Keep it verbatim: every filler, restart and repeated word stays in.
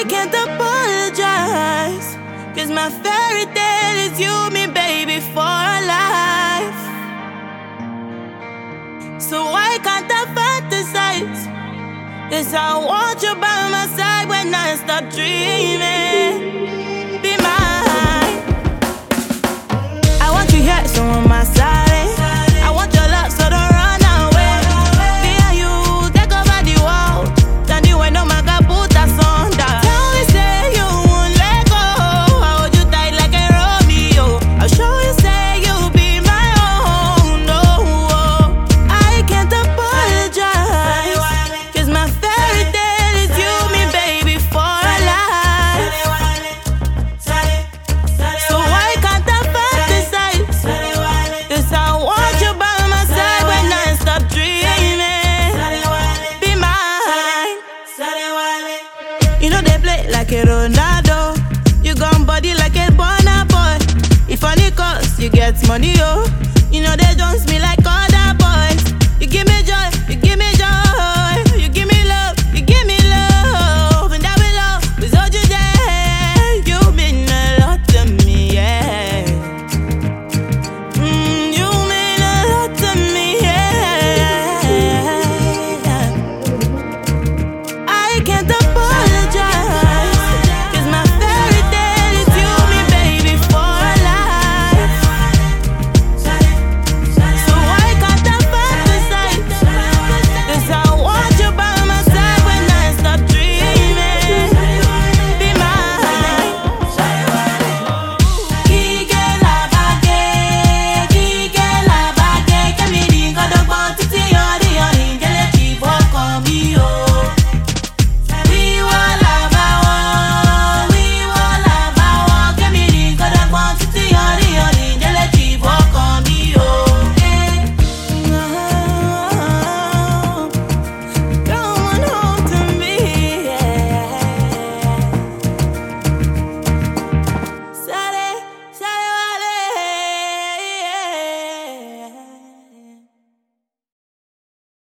can't apologize, cause my fairy tale is you, me baby, for life. So why can't I fantasize? Cause I want you by my side when I stop dreaming. Be mine. I want you here, so on my side. I want your love, so don't run away. Me and you, take over the world. Tell you when no man can put us under. Tell me, say you won't let go. I hold you tight like a Romeo. I'll show you, say you'll be my own. No, I can't apologize, cause my fairy tale is you, me baby, for life. So why can't I fantasize? Cause I want you by my side when I stop dreaming. Be mine. You know they play like a Ronaldo. You gon' body like a Burna Boy. If only cause you get money, oh. You know they don't me like